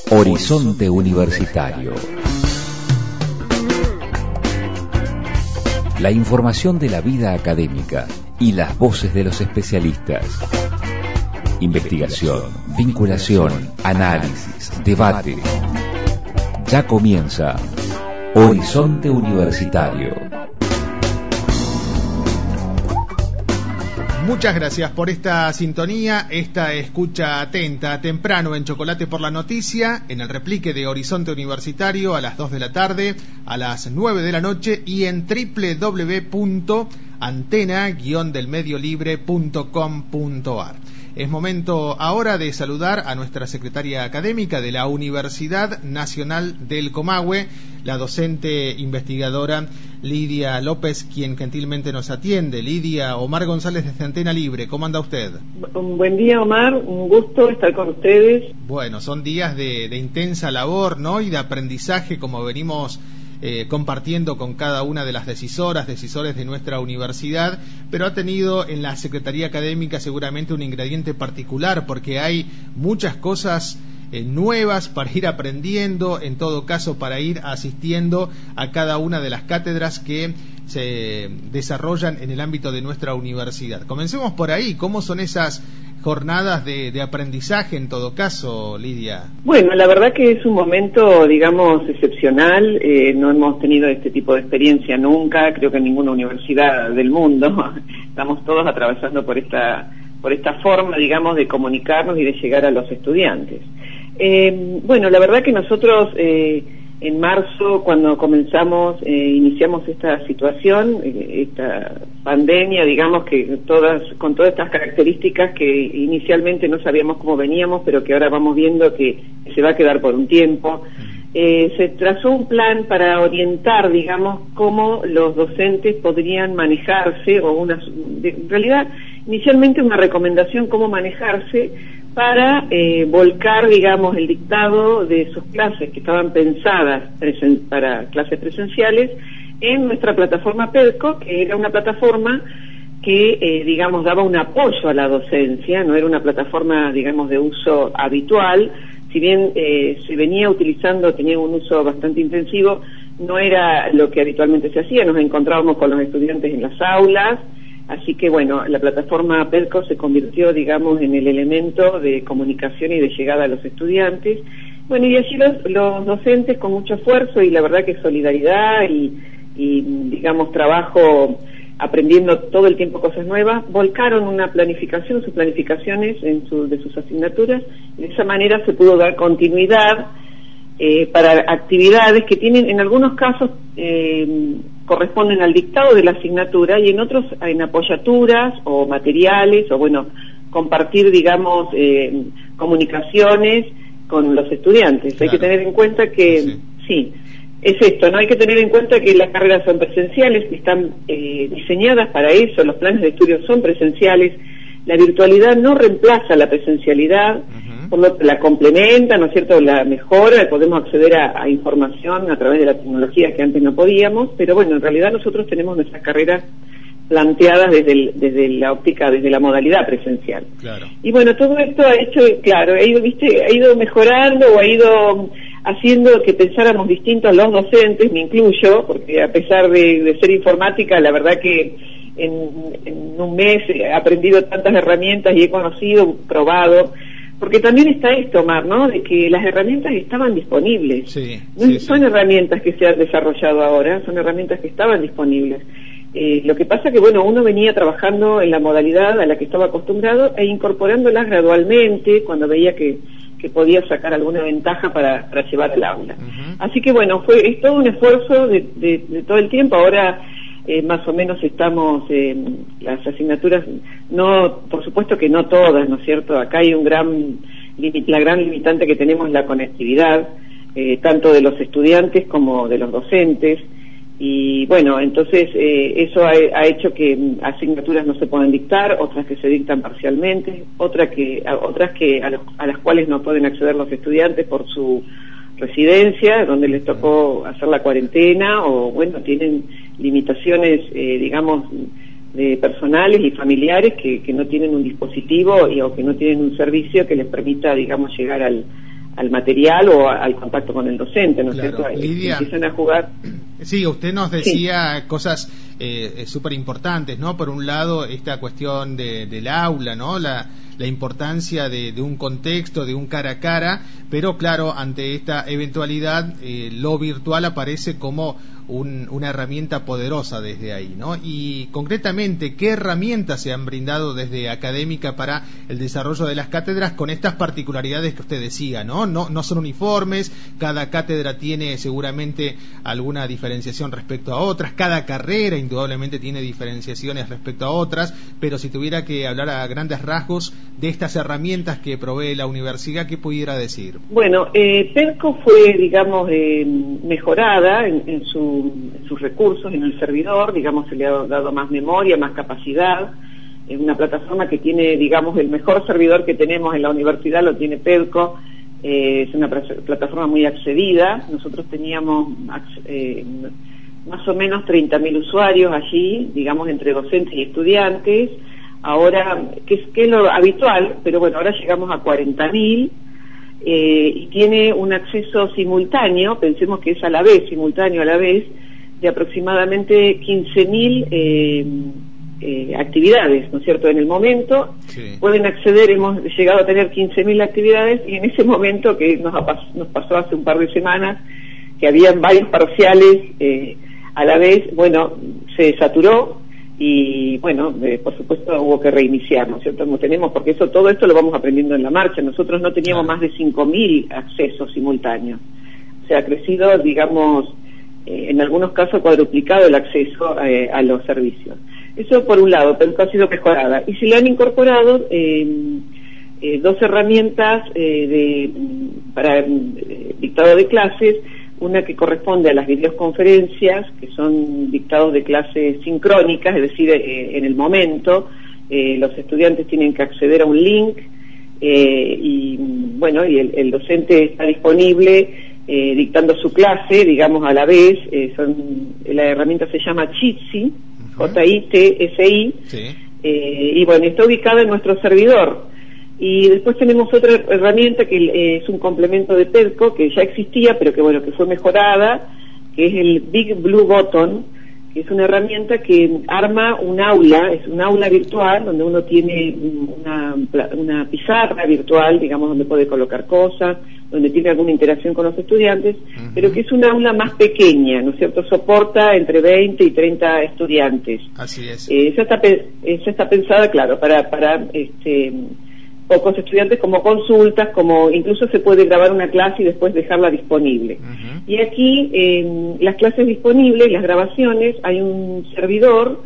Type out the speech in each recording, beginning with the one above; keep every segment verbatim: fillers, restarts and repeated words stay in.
Horizonte Universitario. La información de la vida académica y las voces de los especialistas. Investigación, vinculación, análisis, debate. Ya comienza Horizonte Universitario. Muchas gracias por esta sintonía, esta escucha atenta, temprano en Chocolate por la Noticia, en el replique de Horizonte Universitario a las dos de la tarde, a las nueve de la noche y en doble u doble u doble u punto antena guion del medio libre punto com punto a r. Es momento ahora de saludar a nuestra secretaria académica de la Universidad Nacional del Comahue, la docente investigadora Lidia López, quien gentilmente nos atiende. Lidia, Omar González desde Antena Libre, ¿cómo anda usted? Un buen día, Omar, un gusto estar con ustedes. Bueno, son días de, de intensa labor, ¿no? Y de aprendizaje, como venimos Eh, compartiendo con cada una de las decisoras, decisores de nuestra universidad, pero ha tenido en la Secretaría Académica seguramente un ingrediente particular, porque hay muchas cosas eh, nuevas para ir aprendiendo, en todo caso para ir asistiendo a cada una de las cátedras que se desarrollan en el ámbito de nuestra universidad. Comencemos por ahí, ¿cómo son esas jornadas de, de aprendizaje en todo caso, Lidia? Bueno, la verdad que es un momento, digamos, excepcional. Eh, no hemos tenido este tipo de experiencia nunca, creo que en ninguna universidad del mundo. Estamos todos atravesando por esta, por esta forma, digamos, de comunicarnos y de llegar a los estudiantes. Eh, bueno, la verdad que nosotros eh, en marzo, cuando comenzamos, eh, iniciamos esta situación, eh, esta pandemia, digamos que todas, con todas estas características que inicialmente no sabíamos cómo veníamos, pero que ahora vamos viendo que se va a quedar por un tiempo, eh, se trazó un plan para orientar, digamos, cómo los docentes podrían manejarse, o una, en realidad, inicialmente una recomendación cómo manejarse para eh, volcar, digamos, el dictado de sus clases que estaban pensadas presen- para clases presenciales en nuestra plataforma PEDCO, que era una plataforma que, eh, digamos, daba un apoyo a la docencia, no era una plataforma, digamos, de uso habitual, si bien eh, se venía utilizando, tenía un uso bastante intensivo, no era lo que habitualmente se hacía, nos encontrábamos con los estudiantes en las aulas. Así que, bueno, la plataforma PEDCO se convirtió, digamos, en el elemento de comunicación y de llegada a los estudiantes. Bueno, y allí los, los docentes, con mucho esfuerzo y la verdad que solidaridad y, y, digamos, trabajo aprendiendo todo el tiempo cosas nuevas, volcaron una planificación, sus planificaciones en su, de sus asignaturas, y de esa manera se pudo dar continuidad eh, para actividades que tienen, en algunos casos, eh, corresponden al dictado de la asignatura y en otros en apoyaturas o materiales o bueno, compartir, digamos, eh, comunicaciones con los estudiantes. Claro. Hay que tener en cuenta que, sí. sí, es esto, ¿no? Hay que tener en cuenta que las carreras son presenciales, están eh, diseñadas para eso, los planes de estudio son presenciales, la virtualidad no reemplaza la presencialidad, uh-huh. por lo que la complementa, ¿no es cierto?, la mejora, podemos acceder a, a información a través de la tecnología que antes no podíamos, pero bueno, en realidad nosotros tenemos nuestras carreras planteadas desde, el, desde la óptica, desde la modalidad presencial. Claro. Y bueno, todo esto ha hecho, claro, ha ido, viste, ha ido mejorando o ha ido haciendo que pensáramos distintos los docentes, me incluyo, porque a pesar de, de ser informática, la verdad que en, en un mes he aprendido tantas herramientas y he conocido, probado, porque también está esto, Omar, ¿no?, de que las herramientas estaban disponibles. Sí, no sí, son sí. herramientas que se han desarrollado ahora, son herramientas que estaban disponibles. Eh, lo que pasa que, bueno, uno venía trabajando en la modalidad a la que estaba acostumbrado e incorporándolas gradualmente cuando veía que, que podía sacar alguna ventaja para, para llevar al aula. Uh-huh. Así que, bueno, fue es todo un esfuerzo de, de, de todo el tiempo. Ahora eh, más o menos estamos en eh, las asignaturas, no, por supuesto que no todas, ¿no es cierto? Acá hay un gran, la gran limitante que tenemos, la conectividad, eh, tanto de los estudiantes como de los docentes. Y bueno, entonces eh, eso ha, ha hecho que asignaturas no se puedan dictar, otras que se dictan parcialmente, otras que a, otras que a, los, a las cuales no pueden acceder los estudiantes por su residencia, donde les tocó hacer la cuarentena, o bueno, tienen limitaciones, eh, digamos, de personales y familiares que, que no tienen un dispositivo y, o que no tienen un servicio que les permita, digamos, llegar al al material o a, al contacto con el docente, ¿no es claro. cierto? Lidia, empiezan a jugar. Sí, usted nos decía sí. cosas eh, súper importantes, ¿no? Por un lado, esta cuestión de, del aula, ¿no? La, la importancia de, de un contexto, de un cara a cara, pero claro, ante esta eventualidad, eh, lo virtual aparece como un, una herramienta poderosa desde ahí, ¿no? Y concretamente, ¿qué herramientas se han brindado desde Académica para el desarrollo de las cátedras con estas particularidades que usted decía, ¿no? No, no son uniformes, cada cátedra tiene seguramente alguna diferenciación respecto a otras, cada carrera indudablemente tiene diferenciaciones respecto a otras, pero si tuviera que hablar a grandes rasgos de estas herramientas que provee la universidad, ¿qué pudiera decir? Bueno, eh, PEDCO fue, digamos, eh, mejorada en, en, su, en sus recursos, en el servidor, digamos, se le ha dado más memoria, más capacidad. Es una plataforma que tiene, digamos, el mejor servidor que tenemos en la universidad, lo tiene PEDCO. Eh, es una plataforma muy accedida. Nosotros teníamos eh, más o menos treinta mil usuarios allí, digamos, entre docentes y estudiantes. Ahora, que es, que es lo habitual, pero bueno, ahora llegamos a cuarenta mil eh, y tiene un acceso simultáneo, pensemos que es a la vez, simultáneo a la vez, de aproximadamente quince mil eh, eh, actividades, ¿no es cierto? En el momento sí. pueden acceder, hemos llegado a tener quince mil actividades y en ese momento que nos, nos pasó hace un par de semanas, que habían varios parciales eh, a la vez, bueno, se saturó. Y bueno, eh, por supuesto hubo que reiniciar, ¿no es cierto? No tenemos, porque eso, todo esto lo vamos aprendiendo en la marcha. Nosotros no teníamos claro. más de cinco mil accesos simultáneos. O sea, ha crecido, digamos, eh, en algunos casos cuadruplicado el acceso eh, a los servicios. Eso por un lado, pero ha sido mejorada. Y se le han incorporado eh, eh, dos herramientas eh, de, para eh, dictado de clases. Una que corresponde a las videoconferencias, que son dictados de clases sincrónicas, es decir, eh, en el momento, eh, los estudiantes tienen que acceder a un link eh, y bueno, y el, el docente está disponible eh, dictando su clase, digamos, a la vez. Eh, son, la herramienta se llama Jitsi, J I T S I, sí. eh, y bueno, está ubicada en nuestro servidor. Y después tenemos otra herramienta que eh, es un complemento de PEDCO, que ya existía, pero que bueno, que fue mejorada, que es el Big Blue Button, que es una herramienta que arma un aula, es un aula virtual, donde uno tiene una, una pizarra virtual, digamos, donde puede colocar cosas, donde tiene alguna interacción con los estudiantes, uh-huh. pero que es un aula más pequeña, ¿no es cierto? Soporta entre veinte y treinta estudiantes. Así es. Eh, esa, está, esa está pensada, claro, para, para este... pocos estudiantes, como consultas, como incluso se puede grabar una clase y después dejarla disponible. Uh-huh. Y aquí, en las clases disponibles, las grabaciones, hay un servidor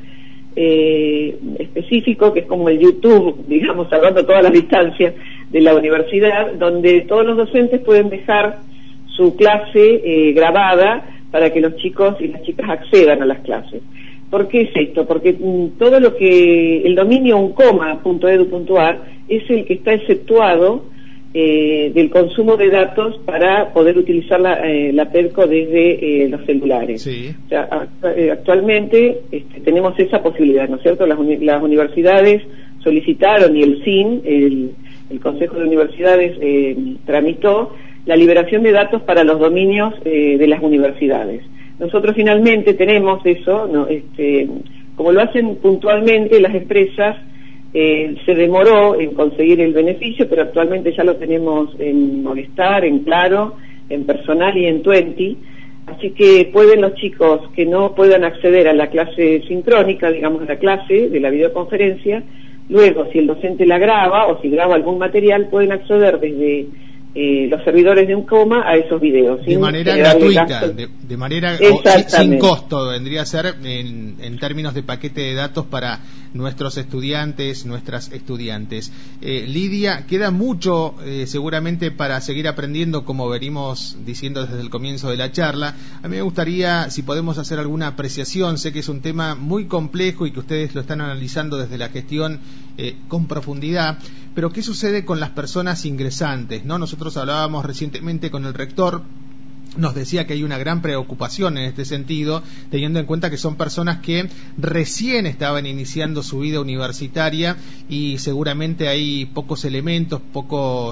eh, específico, que es como el YouTube, digamos, salvando todas las distancias de la universidad, donde todos los docentes pueden dejar su clase eh, grabada para que los chicos y las chicas accedan a las clases. ¿Por qué es esto? Porque mm, todo lo que, el dominio uncoma punto edu punto ar es el que está exceptuado eh, del consumo de datos para poder utilizar la, eh, la PEDCO desde eh, los celulares. Sí. O sea, act- eh, actualmente este, tenemos esa posibilidad, ¿no es cierto? Las, uni- las universidades solicitaron y el S I N, el, el Consejo de Universidades, eh, tramitó la liberación de datos para los dominios eh, de las universidades. Nosotros finalmente tenemos eso, ¿no? este, como lo hacen puntualmente las empresas, eh, se demoró en conseguir el beneficio, pero actualmente ya lo tenemos en Movistar, en Claro, en Personal y en Twenty, así que pueden los chicos que no puedan acceder a la clase sincrónica, digamos a la clase de la videoconferencia, luego si el docente la graba o si graba algún material, pueden acceder desde Eh, los servidores de uncoma a esos videos de manera gratuita, de, de manera o, sin costo, vendría a ser en, en términos de paquete de datos para nuestros estudiantes, nuestras estudiantes. eh, Lidia, queda mucho eh, seguramente para seguir aprendiendo, como venimos diciendo desde el comienzo de la charla. A mí me gustaría, si podemos hacer alguna apreciación, sé que es un tema muy complejo y que ustedes lo están analizando desde la gestión eh, con profundidad, pero ¿qué sucede con las personas ingresantes, no? Nosotros hablábamos recientemente con el rector, nos decía que hay una gran preocupación en este sentido, teniendo en cuenta que son personas que recién estaban iniciando su vida universitaria y seguramente hay pocos elementos, pocos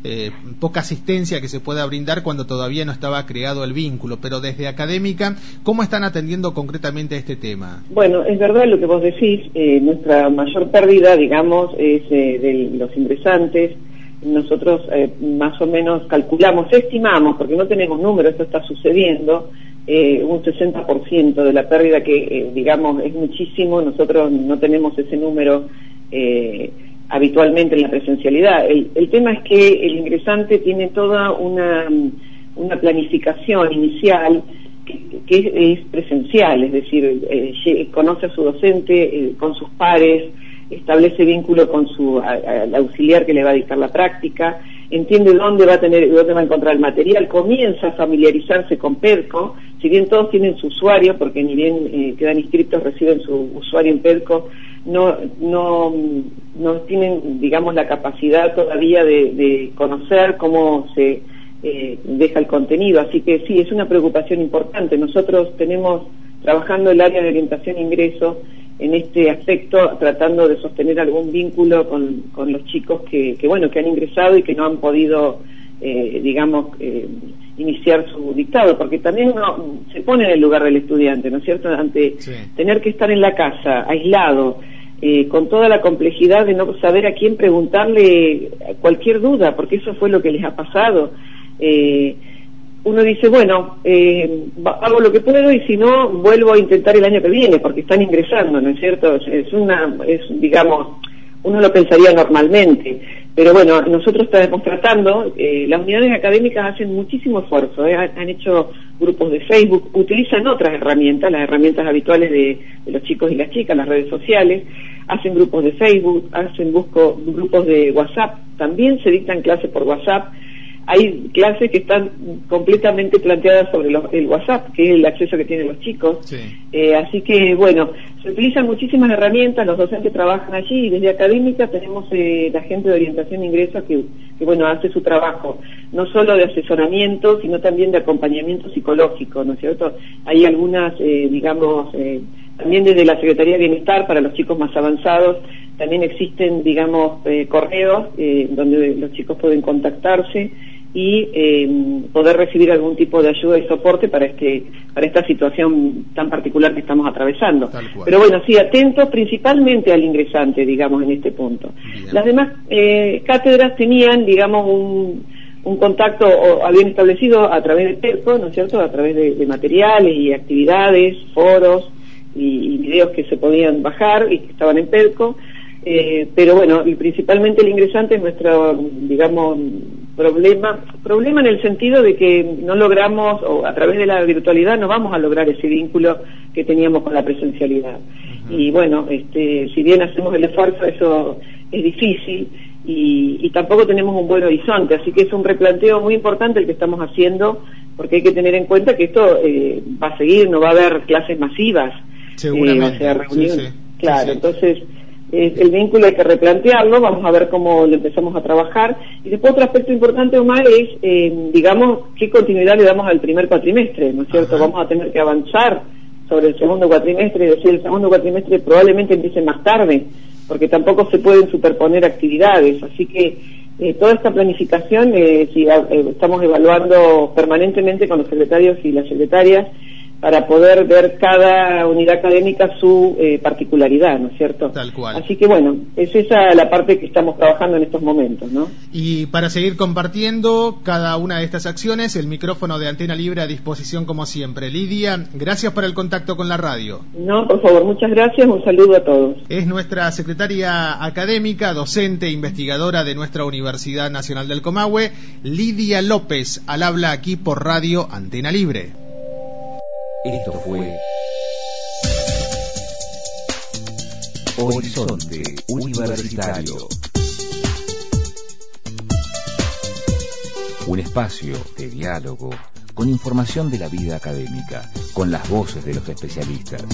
eh, poca asistencia que se pueda brindar cuando todavía no estaba creado el vínculo, pero desde Académica, ¿cómo están atendiendo concretamente este tema? Bueno, es verdad lo que vos decís, eh, nuestra mayor pérdida, digamos, es eh, de los ingresantes. Nosotros eh, más o menos calculamos, estimamos, porque no tenemos números, esto está sucediendo, eh, un sesenta por ciento de la pérdida que, eh, digamos, es muchísimo. Nosotros no tenemos ese número eh, habitualmente en la presencialidad. El, el tema es que el ingresante tiene toda una, una planificación inicial que, que es presencial, es decir, eh, conoce a su docente, eh, con sus pares, establece vínculo con su a, a, el auxiliar que le va a dictar la práctica, entiende dónde va a tener, dónde va a encontrar el material, comienza a familiarizarse con PEDCO. Si bien todos tienen su usuario, porque ni bien eh, quedan inscriptos reciben su usuario en PEDCO, no no no tienen, digamos, la capacidad todavía de, de conocer cómo se eh, deja el contenido. Así que sí, es una preocupación importante. Nosotros tenemos trabajando el área de orientación e ingreso en este aspecto, tratando de sostener algún vínculo con, con los chicos que, que, bueno, que han ingresado y que no han podido, eh, digamos, eh, iniciar su dictado, porque también uno se pone en el lugar del estudiante, ¿no es cierto?, ante sí. tener que estar en la casa, aislado, eh, con toda la complejidad de no saber a quién preguntarle cualquier duda, porque eso fue lo que les ha pasado. Eh, uno dice, bueno, eh, hago lo que puedo y si no, vuelvo a intentar el año que viene, porque están ingresando, ¿no es cierto? Es una, es, digamos, uno lo pensaría normalmente, pero bueno, nosotros estamos tratando, eh, las unidades académicas hacen muchísimo esfuerzo, eh, han hecho grupos de Facebook, utilizan otras herramientas, las herramientas habituales de, de los chicos y las chicas, las redes sociales, hacen grupos de Facebook, hacen busco, grupos de WhatsApp, también se dictan clases por WhatsApp. Hay clases que están completamente planteadas sobre los, el WhatsApp, que es el acceso que tienen los chicos. Sí. Eh, así que, bueno, se utilizan muchísimas herramientas, los docentes trabajan allí y desde Académica tenemos eh, la gente de orientación e ingreso que, que, bueno, hace su trabajo, no solo de asesoramiento, sino también de acompañamiento psicológico, ¿no es cierto? Hay algunas, eh, digamos, eh, también desde la Secretaría de Bienestar para los chicos más avanzados, también existen, digamos, eh, correos eh, donde los chicos pueden contactarse y eh, poder recibir algún tipo de ayuda y soporte para este para esta situación tan particular que estamos atravesando. Pero bueno, sí, atentos principalmente al ingresante, digamos, en este punto. Bien. Las demás eh, cátedras tenían, digamos, un, un contacto, o habían establecido a través de PEDCO, ¿no es cierto?, a través de, de materiales y actividades, foros y, y videos que se podían bajar y que estaban en PEDCO. Eh, pero bueno, y principalmente el ingresante es nuestro, digamos, problema, problema en el sentido de que no logramos, o a través de la virtualidad no vamos a lograr ese vínculo que teníamos con la presencialidad. Uh-huh. Y bueno, este, si bien hacemos el esfuerzo, eso es difícil y, y tampoco tenemos un buen horizonte, así que es un replanteo muy importante el que estamos haciendo, porque hay que tener en cuenta que esto eh, va a seguir, no va a haber clases masivas, seguramente, eh, o sea, reuniones, sí, sí. claro, sí, sí. entonces el vínculo hay que replantearlo, vamos a ver cómo lo empezamos a trabajar. Y después otro aspecto importante, Omar, es, eh, digamos, qué continuidad le damos al primer cuatrimestre, ¿no es cierto? Ajá. Vamos a tener que avanzar sobre el segundo cuatrimestre, es decir, el segundo cuatrimestre probablemente empiece más tarde, porque tampoco se pueden superponer actividades, así que eh, toda esta planificación eh, si, eh, estamos evaluando permanentemente con los secretarios y las secretarias, para poder ver cada unidad académica su eh, particularidad, ¿no es cierto? Tal cual. Así que bueno, es esa la parte que estamos trabajando en estos momentos, ¿no? Y para seguir compartiendo cada una de estas acciones, el micrófono de Antena Libre a disposición como siempre. Lidia, gracias por el contacto con la radio. No, por favor, muchas gracias, un saludo a todos. Es nuestra secretaria académica, docente, investigadora de nuestra Universidad Nacional del Comahue, Lidia López, al habla aquí por Radio Antena Libre. Esto fue Horizonte Universitario, un espacio de diálogo con información de la vida académica, con las voces de los especialistas.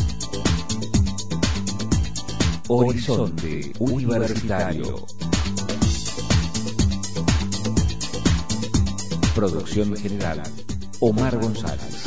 Horizonte Universitario. Producción general, Omar González.